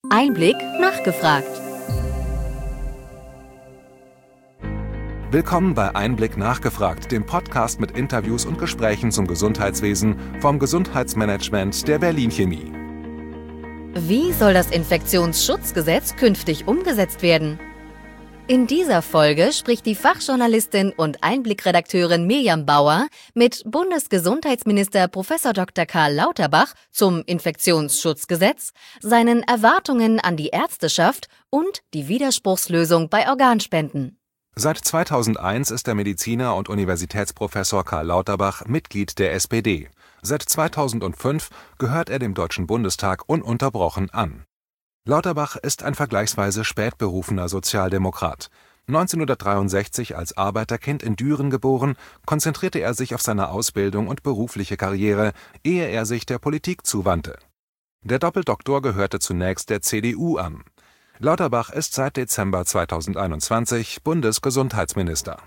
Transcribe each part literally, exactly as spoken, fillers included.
Einblick nachgefragt. Willkommen bei Einblick nachgefragt, dem Podcast mit Interviews und Gesprächen zum Gesundheitswesen vom Gesundheitsmanagement der Berlin Chemie. Wie soll das Infektionsschutzgesetz künftig umgesetzt werden? In dieser Folge spricht die Fachjournalistin und Einblick-Redakteurin Mirjam Bauer mit Bundesgesundheitsminister Professor Doktor Karl Lauterbach zum Infektionsschutzgesetz, seinen Erwartungen an die Ärzteschaft und die Widerspruchslösung bei Organspenden. Seit zweitausendeins ist der Mediziner und Universitätsprofessor Karl Lauterbach Mitglied der S P D. Seit zweitausendfünf gehört er dem Deutschen Bundestag ununterbrochen an. Lauterbach ist ein vergleichsweise spät berufener Sozialdemokrat. neunzehnhundertdreiundsechzig als Arbeiterkind in Düren geboren, konzentrierte er sich auf seine Ausbildung und berufliche Karriere, ehe er sich der Politik zuwandte. Der Doppeldoktor gehörte zunächst der C D U an. Lauterbach ist seit Dezember zweitausendeinundzwanzig Bundesgesundheitsminister.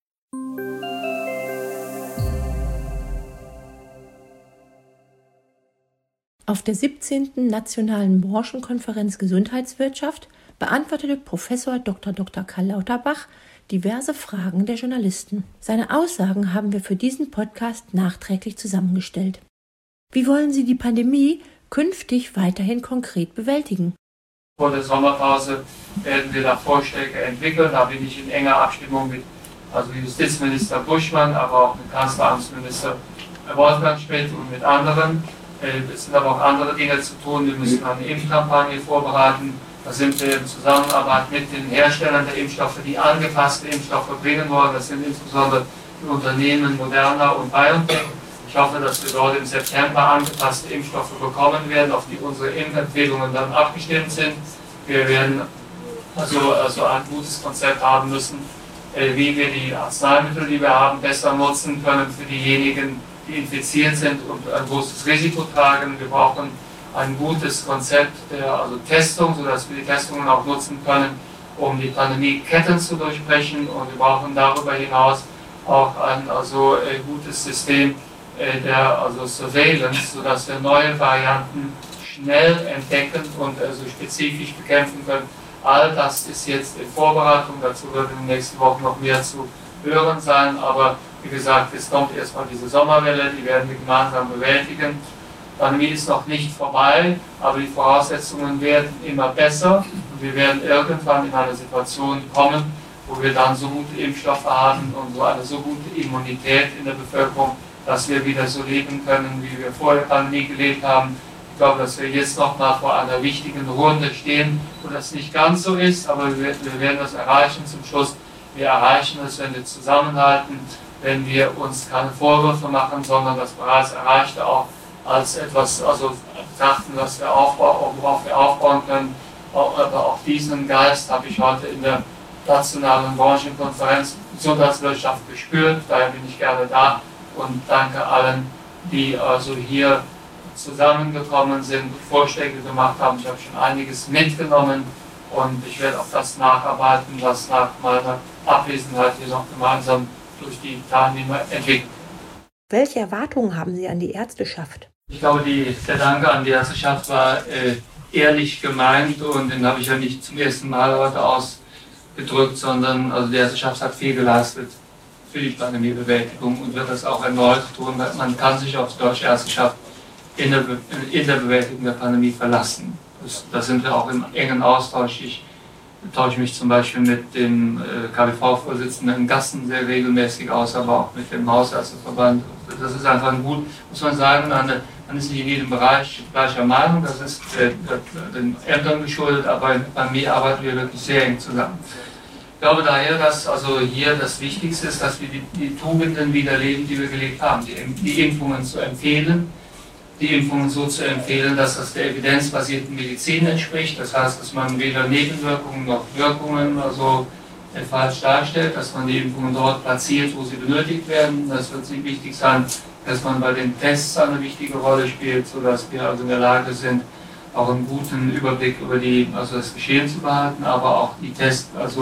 Auf der siebzehnten Nationalen Branchenkonferenz Gesundheitswirtschaft beantwortete Professor Doktor Doktor Karl Lauterbach diverse Fragen der Journalisten. Seine Aussagen haben wir für diesen Podcast nachträglich zusammengestellt. Wie wollen Sie die Pandemie künftig weiterhin konkret bewältigen? Vor der Sommerpause werden wir da Vorschläge entwickeln. Da bin ich in enger Abstimmung mit also Justizminister Buschmann, aber auch mit Kanzleramtsminister Wolfgang Schmidt und mit anderen. Es sind aber auch andere Dinge zu tun. Wir müssen eine Impfkampagne vorbereiten. Da sind wir in Zusammenarbeit mit den Herstellern der Impfstoffe, die angepasste Impfstoffe bringen wollen. Das sind insbesondere die Unternehmen Moderna und BioNTech. Ich hoffe, dass wir dort im September angepasste Impfstoffe bekommen werden, auf die unsere Impfempfehlungen dann abgestimmt sind. Wir werden also, also ein gutes Konzept haben müssen, wie wir die Arzneimittel, die wir haben, besser nutzen können für diejenigen, die infiziert sind und ein großes Risiko tragen. Wir brauchen ein gutes Konzept der also Testung, sodass wir die Testungen auch nutzen können, um die Pandemieketten zu durchbrechen. Und wir brauchen darüber hinaus auch ein also, äh, gutes System äh, der also Surveillance, sodass wir neue Varianten schnell entdecken und also spezifisch bekämpfen können. All das ist jetzt in Vorbereitung. Dazu wird in den nächsten Wochen noch mehr zu hören sein. Aber wie gesagt, es kommt erstmal diese Sommerwelle, die werden wir gemeinsam bewältigen. Die Pandemie ist noch nicht vorbei, aber die Voraussetzungen werden immer besser. Und wir werden irgendwann in eine Situation kommen, wo wir dann so gute Impfstoffe haben und so eine so gute Immunität in der Bevölkerung, dass wir wieder so leben können, wie wir vor der Pandemie gelebt haben. Ich glaube, dass wir jetzt noch mal vor einer wichtigen Runde stehen, wo das nicht ganz so ist, aber wir, wir werden das erreichen zum Schluss. Wir erreichen es, wenn wir zusammenhalten, wenn wir uns keine Vorwürfe machen, sondern das bereits Erreichte auch als etwas also betrachten, was wir aufbauen, worauf wir aufbauen können. Aber auch diesen Geist habe ich heute in der Nationalen Branchenkonferenz Gesundheitswirtschaft gespürt. Daher bin ich gerne da und danke allen, die also hier zusammengekommen sind, Vorschläge gemacht haben. Ich habe schon einiges mitgenommen und ich werde auch das nacharbeiten, was nach meiner Abwesenheit hier noch gemeinsam durch die Teilnehmer entwickelt. Welche Erwartungen haben Sie an die Ärzteschaft? Ich glaube, die, der Dank an die Ärzteschaft war äh, ehrlich gemeint und den habe ich ja nicht zum ersten Mal heute ausgedrückt, sondern also die Ärzteschaft hat viel geleistet für die Pandemiebewältigung und wird das auch erneut tun. Man kann sich auf die deutsche Ärzteschaft in der, Be in der Bewältigung der Pandemie verlassen. Das, da sind wir auch im engen Austausch. Ich tausche mich zum Beispiel mit dem äh, K W V-Vorsitzenden Gassen sehr regelmäßig aus, aber auch mit dem Hausärzteverband. Das ist einfach ein gut, muss man sagen, eine, man ist nicht in jedem Bereich gleicher Meinung, das ist äh, den Ämtern geschuldet, aber bei mir arbeiten wir wirklich sehr eng zusammen. Ich glaube daher, dass also hier das Wichtigste ist, dass wir die, die Tugenden wieder leben, die wir gelebt haben, die, die Impfungen zu empfehlen, die Impfungen so zu empfehlen, dass das der evidenzbasierten Medizin entspricht. Das heißt, dass man weder Nebenwirkungen noch Wirkungen also falsch darstellt, dass man die Impfungen dort platziert, wo sie benötigt werden. Das wird sehr wichtig sein, dass man bei den Tests eine wichtige Rolle spielt, sodass wir also in der Lage sind, auch einen guten Überblick über die, also das Geschehen zu behalten, aber auch die Testnutzung also,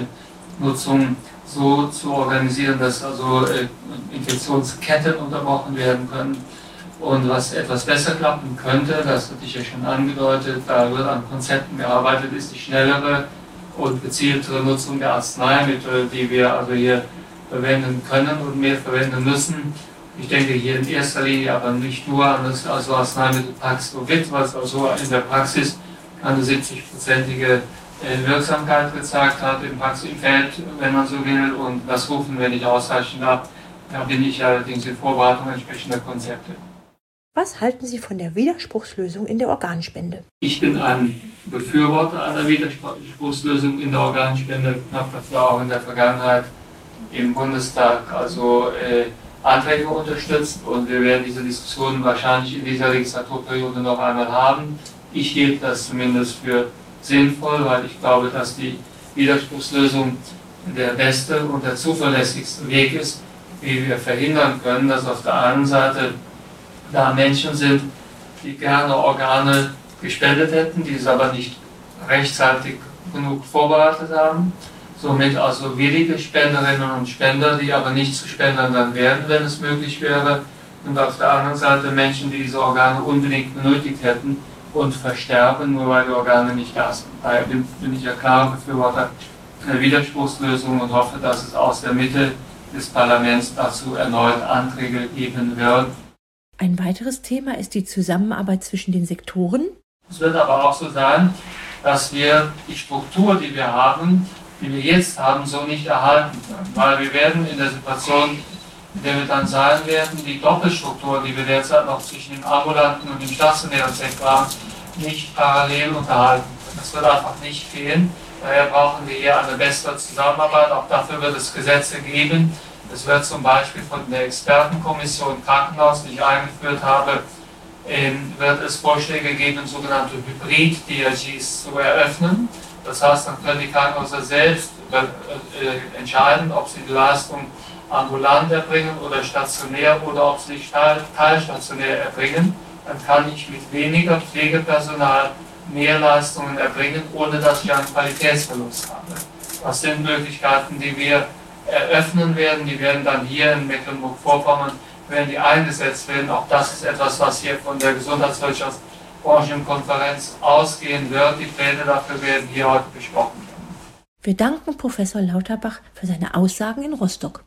äh, so zu organisieren, dass also äh, Infektionsketten unterbrochen werden können. Und was etwas besser klappen könnte, das hatte ich ja schon angedeutet, da wird an Konzepten gearbeitet, ist die schnellere und gezieltere Nutzung der Arzneimittel, die wir also hier verwenden können und mehr verwenden müssen. Ich denke hier in erster Linie aber nicht nur an das also Arzneimittel Paxlovid, was also in der Praxis eine siebzig-prozentige Wirksamkeit gezeigt hat im Praxisfeld, wenn man so will, und das rufen wir nicht ausreichend ab. Da bin ich allerdings in Vorbereitung entsprechender Konzepte. Was halten Sie von der Widerspruchslösung in der Organspende? Ich bin ein Befürworter einer Widerspruchslösung in der Organspende. Ich habe dafür auch in der Vergangenheit im Bundestag also äh, Anträge unterstützt und wir werden diese Diskussion wahrscheinlich in dieser Legislaturperiode noch einmal haben. Ich hielt das zumindest für sinnvoll, weil ich glaube, dass die Widerspruchslösung der beste und der zuverlässigste Weg ist, wie wir verhindern können, dass auf der einen Seite da Menschen sind, die gerne Organe gespendet hätten, die es aber nicht rechtzeitig genug vorbereitet haben. Somit also willige Spenderinnen und Spender, die aber nicht zu Spendern dann werden, wenn es möglich wäre. Und auf der anderen Seite Menschen, die diese Organe unbedingt benötigt hätten und versterben, nur weil die Organe nicht da sind. Daher bin, bin ich ja klarer Befürworter einer Widerspruchslösung und hoffe, dass es aus der Mitte des Parlaments dazu erneut Anträge geben wird. Ein weiteres Thema ist die Zusammenarbeit zwischen den Sektoren. Es wird aber auch so sein, dass wir die Struktur, die wir haben, die wir jetzt haben, so nicht erhalten können. Weil wir werden in der Situation, in der wir dann sein werden, die Doppelstruktur, die wir derzeit noch zwischen dem ambulanten und dem stationären Sektor haben, nicht parallel unterhalten können. Das wird einfach nicht gehen. Daher brauchen wir hier eine bessere Zusammenarbeit. Auch dafür wird es Gesetze geben. Es wird zum Beispiel von der Expertenkommission Krankenhaus, die ich eingeführt habe, wird es Vorschläge geben, sogenannte Hybrid-D R Gs zu eröffnen. Das heißt, dann können die Krankenhäuser selbst entscheiden, ob sie die Leistung ambulant erbringen oder stationär oder ob sie teilstationär erbringen. Dann kann ich mit weniger Pflegepersonal mehr Leistungen erbringen, ohne dass ich einen Qualitätsverlust habe. Das sind Möglichkeiten, die wir eröffnen werden. Die werden dann hier in Mecklenburg-Vorpommern, werden die eingesetzt werden. Auch das ist etwas, was hier von der Gesundheitswirtschaftsbranchenkonferenz ausgehen wird. Die Pläne dafür werden hier heute besprochen werden. Wir danken Professor Lauterbach für seine Aussagen in Rostock.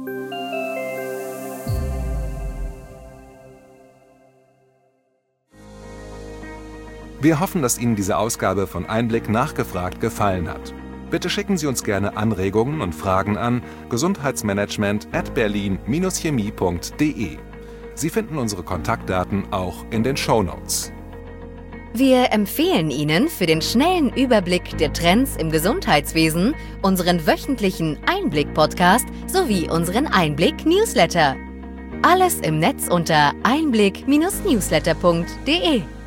Wir hoffen, dass Ihnen diese Ausgabe von Einblick nachgefragt gefallen hat. Bitte schicken Sie uns gerne Anregungen und Fragen an gesundheitsmanagement at berlin Bindestrich chemie punkt de. Sie finden unsere Kontaktdaten auch in den Shownotes. Wir empfehlen Ihnen für den schnellen Überblick der Trends im Gesundheitswesen unseren wöchentlichen Einblick-Podcast sowie unseren Einblick-Newsletter. Alles im Netz unter einblick Bindestrich newsletter punkt de.